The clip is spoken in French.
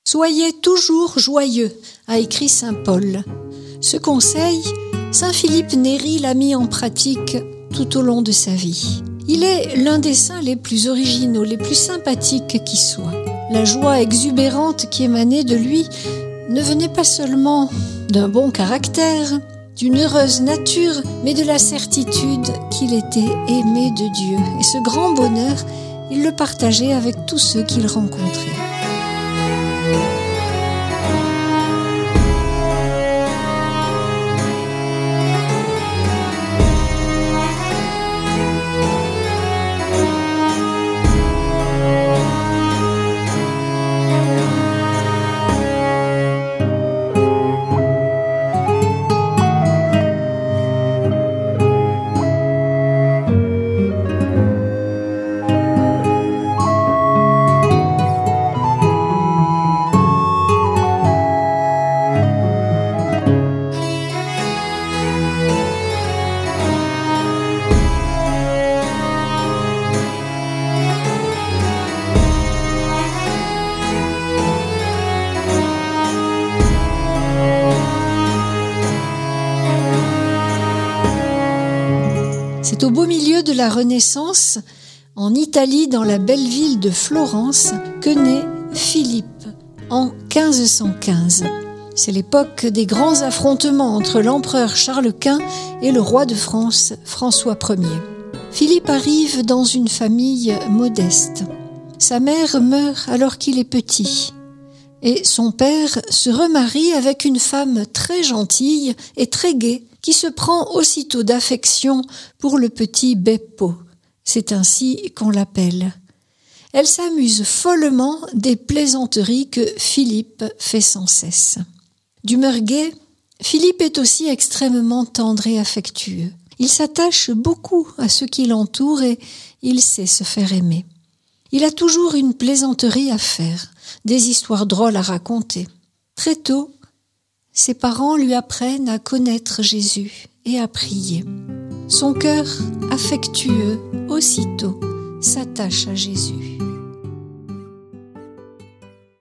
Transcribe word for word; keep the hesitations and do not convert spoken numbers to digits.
« Soyez toujours joyeux », a écrit saint Paul. Ce conseil, saint Philippe Néri l'a mis en pratique tout au long de sa vie. Il est l'un des saints les plus originaux, les plus sympathiques qui soient. La joie exubérante qui émanait de lui ne venait pas seulement d'un bon caractère, d'une heureuse nature, mais de la certitude qu'il était aimé de Dieu. Et ce grand bonheur, il le partageait avec tous ceux qu'il rencontrait. C'est au beau milieu de la Renaissance, en Italie, dans la belle ville de Florence, que naît Philippe, en quinze cent quinze. C'est l'époque des grands affrontements entre l'empereur Charles Quint et le roi de France, François Ier. Philippe arrive dans une famille modeste. Sa mère meurt alors qu'il est petit. Et son père se remarie avec une femme très gentille et très gaie, qui se prend aussitôt d'affection pour le petit Beppo. C'est ainsi qu'on l'appelle. Elle s'amuse follement des plaisanteries que Philippe fait sans cesse. D'humeur gaie, Philippe est aussi extrêmement tendre et affectueux. Il s'attache beaucoup à ceux qui l'entourent et il sait se faire aimer. Il a toujours une plaisanterie à faire, des histoires drôles à raconter. Très tôt, ses parents lui apprennent à connaître Jésus et à prier. Son cœur affectueux, aussitôt, s'attache à Jésus.